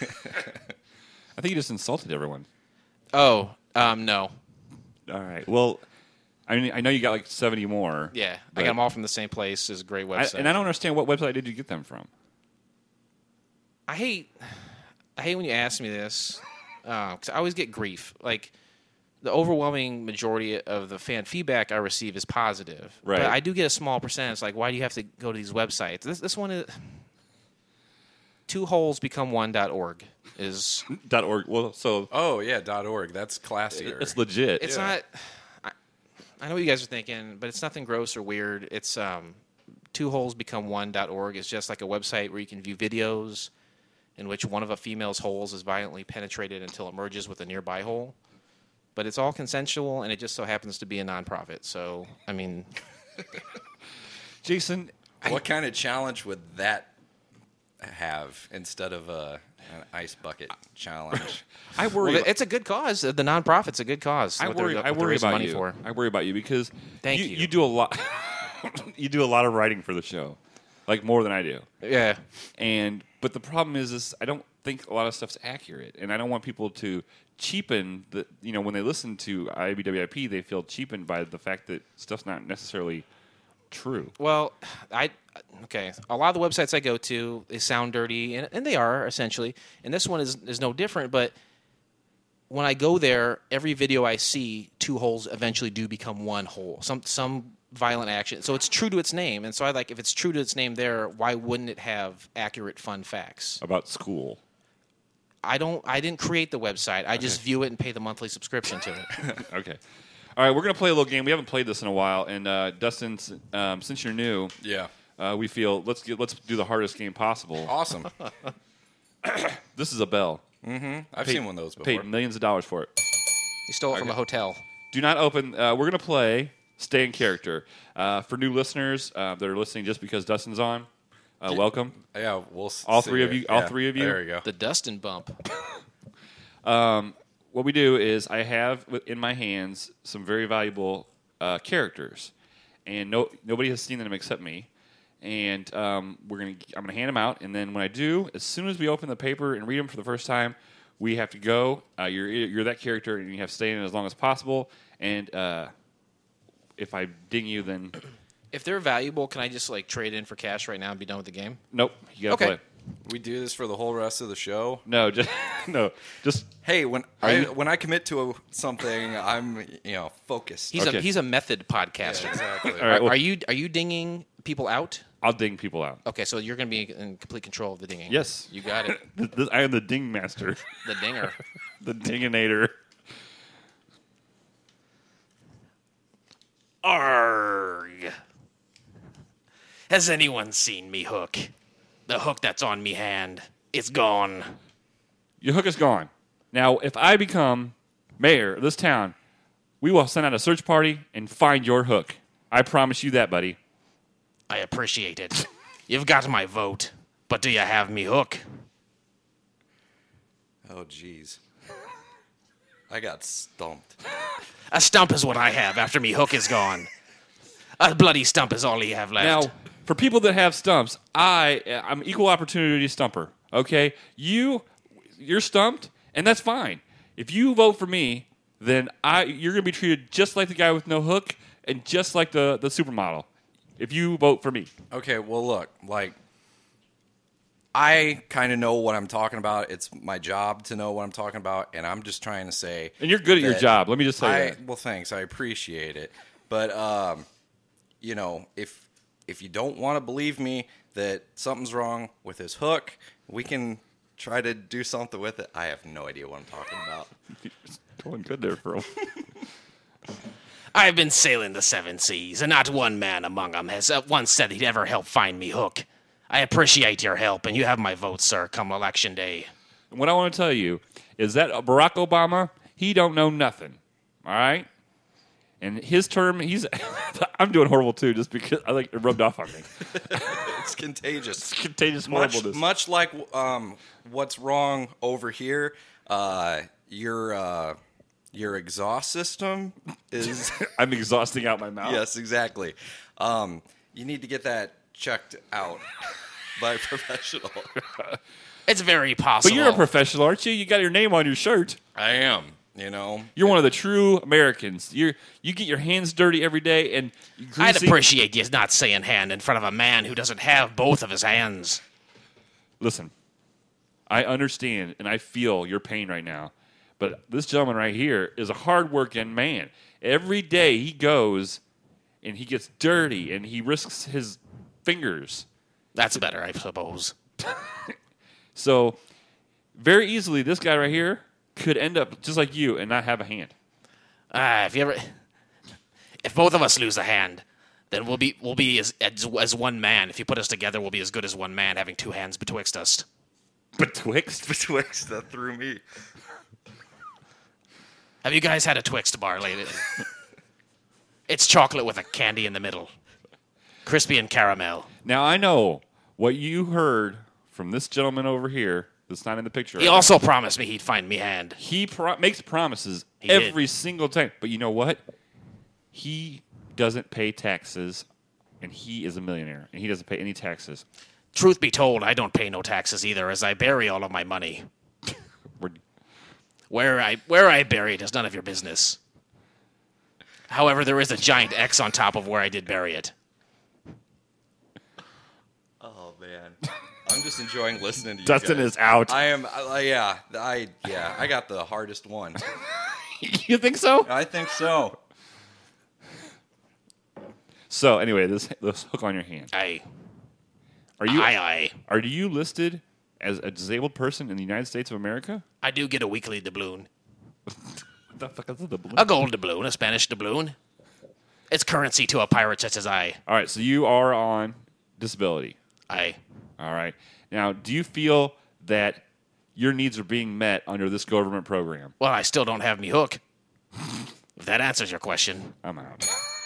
I think you just insulted everyone. Oh, no. All right. Well, I mean, I know you got like 70 more. Yeah, I but got them all from the same place. It's a great website. and I don't understand what website did you get them from? I hate I hate when you ask me this because I always get grief. Like, the overwhelming majority of the fan feedback I receive is positive. Right. But I do get a small percentage. Like, why do you have to go to these websites? This one is twoholesbecome1.org is. .org. Well, so Oh yeah, .org. That's classier. it's legit. It's not. I know what you guys are thinking, but it's nothing gross or weird. It's twoholesbecome1.org is just like a website where you can view videos in which one of a female's holes is violently penetrated until it merges with a nearby hole. But it's all consensual, and it just so happens to be a nonprofit. So, I mean, Jason. What kind of challenge would that have instead of an ice bucket challenge? I worry. well, it's a good cause. The nonprofit's a good cause. I what they're- worry. what I they're worry raising about money you. for. I worry about you because Thank you. you. You do a lot. You do a lot of writing for the show, like more than I do. Yeah. But the problem is I don't think a lot of stuff's accurate, and I don't want people to cheapen the. You know, when they listen to IBWIP, they feel cheapened by the fact that stuff's not necessarily true. Well, okay. A lot of the websites I go to, they sound dirty, and they are essentially. And this one is no different. But when I go there, every video I see, two holes eventually do become one hole. Some violent action. So it's true to its name. And so I like, if it's true to its name there, why wouldn't it have accurate, fun facts? About school. I didn't create the website. I just view it and pay the monthly subscription to it. Okay. All right, we're gonna play a little game. We haven't played this in a while, and Dustin, since you're new, Yeah. we feel let's do the hardest game possible. Awesome. This is a bell. I've seen one of those before. Paid millions of dollars for it. You stole it from a hotel. Do not open. We're gonna play Stay in Character. For new listeners that are listening just because Dustin's on, welcome. Yeah, we'll All see three of it. you- all Yeah, three of you? There we go. The Dustin bump. What we do is I have in my hands some very valuable characters, and nobody has seen them except me. And I'm gonna hand them out, and then when I do, as soon as we open the paper and read them for the first time, we have to go. You're that character, and you have to stay in as long as possible. And if I ding you, then If they're valuable, can I just like trade in for cash right now and be done with the game? nope, you gotta Okay. play. We do this for the whole rest of the show. No, just no, just Hey, when I commit to something, I'm focused. Okay. He's a method podcaster. Exactly. all right. Well, Are you dinging people out? I'll ding people out. Okay, so you're going to be in complete control of the dinging. Yes. You got it. I am the ding master, The dinger. the dinginator. Arg. Has anyone seen me hook? The hook that's on me hand. It's gone. Your hook is gone. Now, if I become mayor of this town, we will send out a search party and find your hook. I promise you that, buddy. I appreciate it. You've got my vote. But do you have me hook? Oh, jeez. I got stumped. A stump is what I have after me hook is gone. A bloody stump is all you have left. Now, for people that have stumps, I'm equal opportunity stumper. Okay, you're stumped, and that's fine. If you vote for me, then you're going to be treated just like the guy with no hook and just like the supermodel. If you vote for me, Okay, well, look, I kind of know what I'm talking about. It's my job to know what I'm talking about, and I'm just trying to say. and you're good at your that job. Let me just say that. Well, thanks. I appreciate it. But if you don't want to believe me that something's wrong with his hook, we can try to do something with it. I have no idea what I'm talking about. Going good there, bro. I've been sailing the seven seas, and not one man among them has once said he'd ever help find me hook. I appreciate your help, and you have my vote, sir, come election day. What I want to tell you is that Barack Obama, he don't know nothing. All right? And his term, I'm doing horrible too, just because I it rubbed off on me. It's contagious. Contagious horribleness. Much like what's wrong over here, your exhaust system is. I'm exhausting out my mouth. Yes, exactly. You need to get that checked out by a professional. It's very possible. But you're a professional, aren't you? You got your name on your shirt. I am. You're one of the true Americans. You get your hands dirty every day, and I'd greasy. appreciate you not saying hand in front of a man who doesn't have both of his hands. Listen, I understand and I feel your pain right now. But this gentleman right here is a hardworking man. Every day he goes and he gets dirty and he risks his fingers. That's better, I suppose. So very easily, this guy right here could end up just like you and not have a hand. If both of us lose a hand, then we'll be as one man. If you put us together, we'll be as good as one man, having two hands betwixt us. Betwixt? That threw me. Have you guys had a Twixt bar lately? It's chocolate with a candy in the middle, crispy and caramel. Now, I know what you heard from this gentleman over here that's not in the picture. He also promised me he'd find me hand. He makes promises He every did. single time. But you know what? He doesn't pay taxes, and he is a millionaire, and he doesn't pay any taxes. Truth be told, I don't pay no taxes either, as I bury all of my money. Where I bury it is none of your business. However, there is a giant X on top of where I did bury it. Oh man, I'm just enjoying listening to you. Dustin guys. is out. I am. I got the hardest one. You think so? I think so. So anyway, this hook on your hand. Aye. Are you Aye. Are you listed as a disabled person in the United States of America? I do get a weekly doubloon. What the fuck is a doubloon? A gold doubloon, a Spanish doubloon. It's currency to a pirate such as I. All right, so you are on disability. Aye. All right. Now, do you feel that your needs are being met under this government program? Well, I still don't have me hook. If that answers your question. I'm out.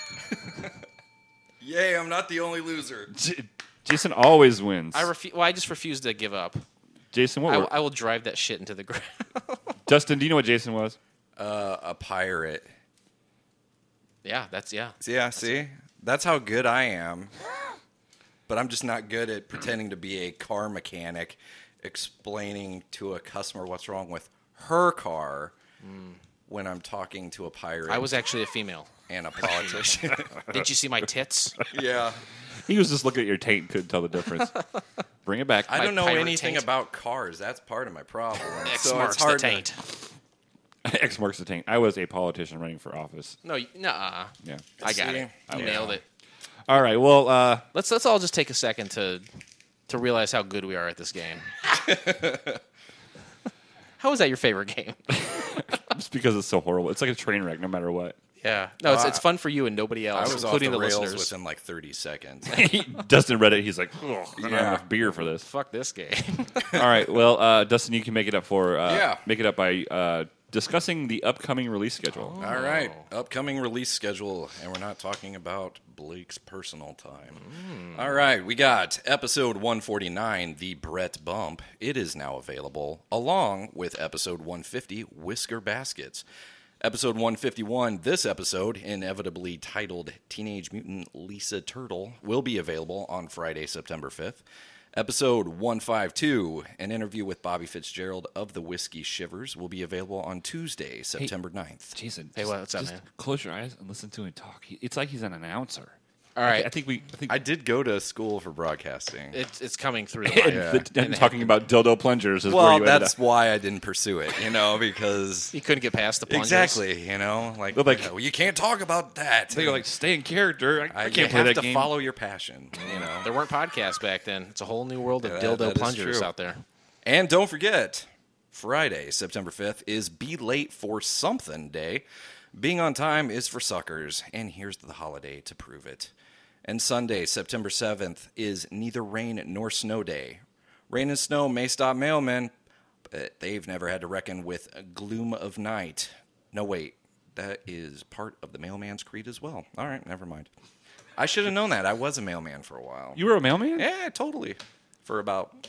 Yay! I'm not the only loser. Jason always wins. I just refuse to give up. Jason, what? I will drive that shit into the ground. Dustin, do you know what Jason was? A pirate. Yeah. Yeah, see? That's how good I am. But I'm just not good at pretending to be a car mechanic, explaining to a customer what's wrong with her car when I'm talking to a pirate. I was actually a female. and a politician. Did you see my tits? Yeah. He was just looking at your taint and couldn't tell the difference. Bring it back. I don't know pirate anything taint. about cars. That's part of my problem. X So marks it's the hard to- taint. X marks the taint. I was a politician running for office. No, nuh-uh. Yeah. I got See? it. You Yeah. nailed it. All right. Well, Let's all just take a second to realize how good we are at this game. How is that your favorite game? just because it's so horrible. It's like a train wreck no matter what. Yeah. No, it's fun for you and nobody I else, was off including the the rails listeners. within like 30 seconds. Dustin read it. He's like, I don't have Yeah. enough beer for this. Fuck this game. All right. Well, Dustin, you can make it up for Yeah. make it up by discussing the upcoming release schedule. All right. Upcoming release schedule. And we're not talking about Blake's personal time. All right. We got episode 149, The Brett Bump. It is now available, along with episode 150, Whisker Baskets. Episode 151, this episode, inevitably titled Teenage Mutant Lisa Turtle, will be available on Friday, September 5th. Episode 152, an interview with Bobby Fitzgerald of the Whiskey Shivers, will be available on Tuesday, September 9th. Jason, Hey, what's up, just man? Close your eyes and listen to him talk. It's like he's an announcer. All right. I think I did go to school for broadcasting. It's coming through. and talking about dildo plungers is where Well, you ended that's up. why I didn't pursue it, because... You couldn't get past the plungers. Exactly, like, But, like- you can't talk about that. They go like, stay in character. I you can't play have that to game. follow your passion, There weren't podcasts back then. It's a whole new world of Yeah, dildo that is plungers true. out there. And don't forget, Friday, September 5th, is Be Late for Something Day. Being on time is for suckers, and here's the holiday to prove it. And Sunday, September 7th, is Neither Rain Nor Snow Day. Rain and snow may stop mailmen, but they've never had to reckon with a gloom of night. No, wait, that is part of the mailman's creed as well. All right, never mind. I should have known that. I was a mailman for a while. You were a mailman? Yeah, totally. For about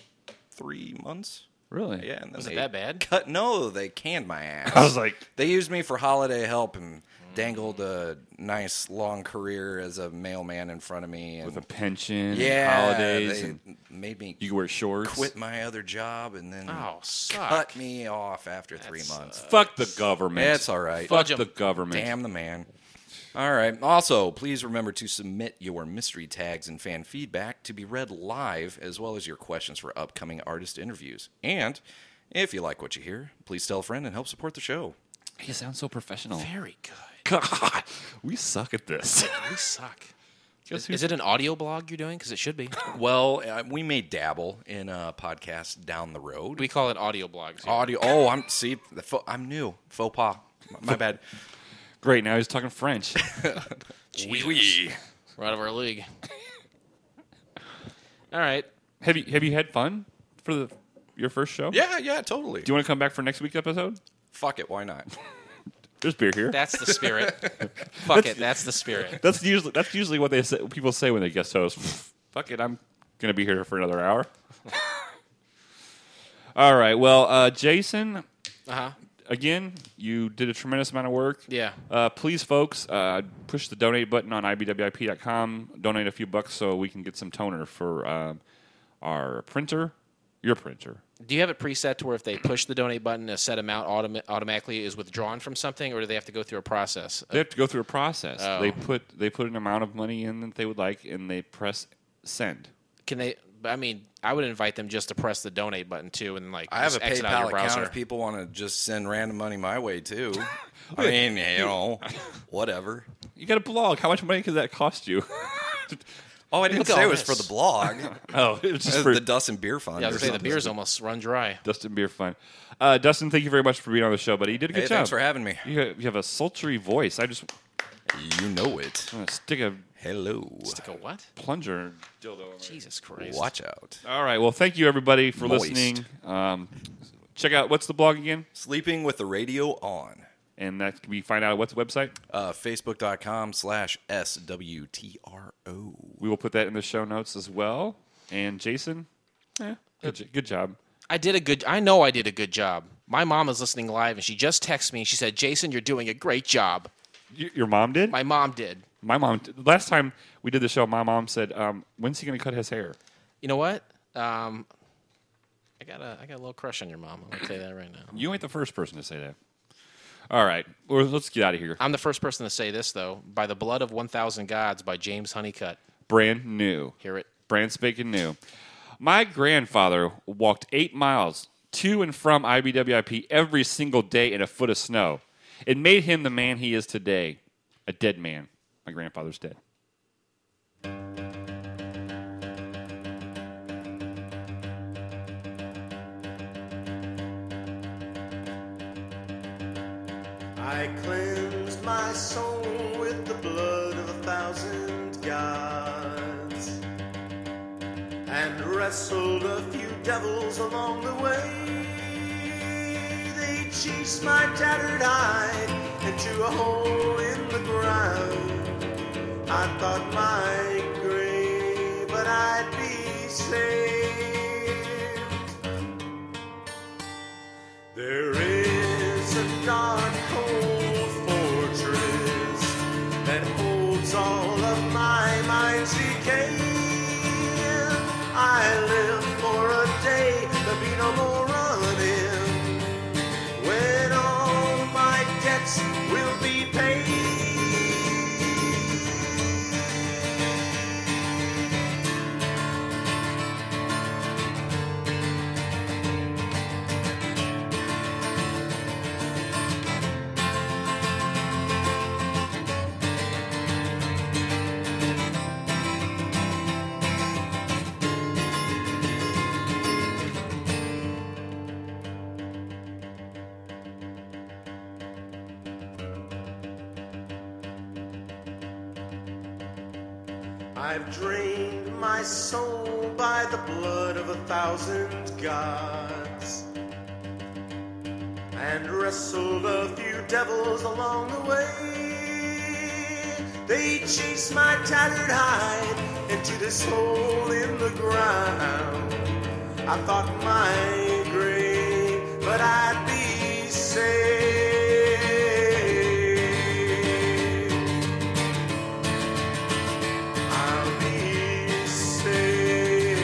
3 months. Really? Yeah, and then Was it they that bad? they canned my ass. I was like, They used me for holiday help and dangled a nice long career as a mailman in front of me. And with a pension, yeah, holidays, they and made me you could wear shorts. quit my other job and then Oh, suck. cut me off after 3 That's, months. Fuck the government. It's all right. Fuck Fudge 'em. the government. Damn the man. All right. Also, please remember to submit your mystery tags and fan feedback to be read live, as well as your questions for upcoming artist interviews. And if you like what you hear, please tell a friend and help support the show. You sound so professional. Very good. God, we suck at this. We suck. Guess Is it an audio blog you're doing? Because it should be. Well, we may dabble in a podcast down the road. We call it audio blogs. Here. Audio. Oh, I'm new. Faux pas. My bad. Great, now he's talking French. Jesus. We're out of our league. All right. Have you had fun for your first show? Yeah, totally. Do you want to come back for next week's episode? Fuck it, why not? There's beer here. That's the spirit. Fuck it. That's the spirit. That's usually what people say when they guest host. Fuck it, I'm gonna be here for another hour. All right. Well, Jason. Uh-huh. Again, you did a tremendous amount of work. Yeah. Please, folks, push the donate button on ibwip.com. Donate a few bucks so we can get some toner for our printer. Your printer. Do you have it preset to where if they push the donate button, a set amount automatically is withdrawn from something, or do they have to go through a process? They have to go through a process. Oh. They put an amount of money in that they would like, and they press send. Can they? I mean, I would invite them just to press the donate button too, and like I have a just exit out of PayPal your browser. account if people want to just send random money my way too. I mean, whatever. You got a blog. How much money could that cost you? Oh, I didn't Look at say all it was this. for the blog. Oh, it's just It's for the Dustin Beer Fund. Yeah, I or was gonna say the something. beer's almost run dry. Dustin Beer Fun. Dustin, thank you very much for being on the show, buddy. You did a good Hey, job. thanks for having me. You have a sultry voice. I'm You know it. gonna stick a Hello. Stick a what? plunger dildo in there. Jesus Christ! Watch out. All right. Well, thank you everybody for Moist. listening. Check out what's the blog again, Sleeping with the radio on. and that can be find out what's the website. Facebook.com/SWTRO. We will put that in the show notes as well. And Jason, good job. I know I did a good job. My mom is listening live, and she just texted me. She said, "Jason, you're doing a great job." Your mom did. My mom did. My mom. Last time we did the show, my mom said, "When's he going to cut his hair?" You know what? I got a little crush on your mom. I'm gonna tell you that right now. You ain't the first person to say that. All right, well, let's get out of here. I'm the first person to say this though. By the Blood of 1,000 Gods by James Honeycutt. Brand new. Hear it. Brand spanking new. My grandfather walked 8 miles to and from IBWIP every single day in a foot of snow. It made him the man he is today. A dead man. My grandfather's dead. I cleansed my soul with the blood of 1,000 gods and wrestled a few devils along the way. They chased my tattered hide into a hole in the ground. I thought my grave, but I'd be saved. There is a dark, cold fortress that holds all of my mind's decay. I live for a day, there'll be no more running, when all my debts will be paid. I've drained my soul by the blood of 1,000 gods and wrestled a few devils along the way. They chased my tattered hide into this hole in the ground. I thought my grave, but I'd be saved. I'll be saved.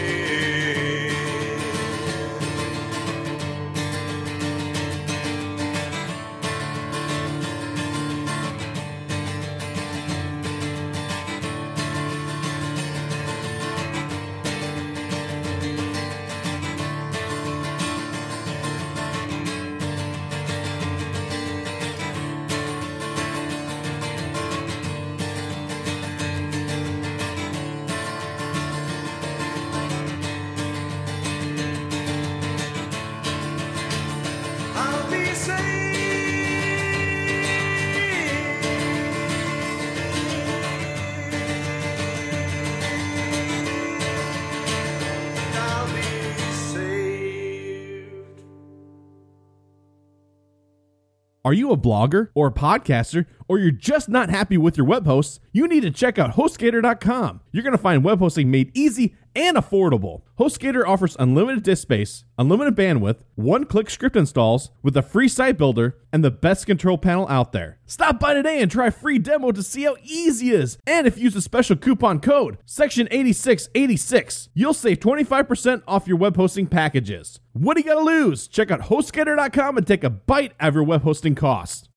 Are you a blogger or a podcaster, or you're just not happy with your web hosts? You need to check out HostGator.com. You're going to find web hosting made easy and affordable. HostGator offers unlimited disk space, unlimited bandwidth, one-click script installs with a free site builder, and the best control panel out there. Stop by today and try a free demo to see how easy it is. And if you use a special coupon code, Section 8686, you'll save 25% off your web hosting packages. What do you got to lose? Check out HostGator.com and take a bite out of your web hosting costs.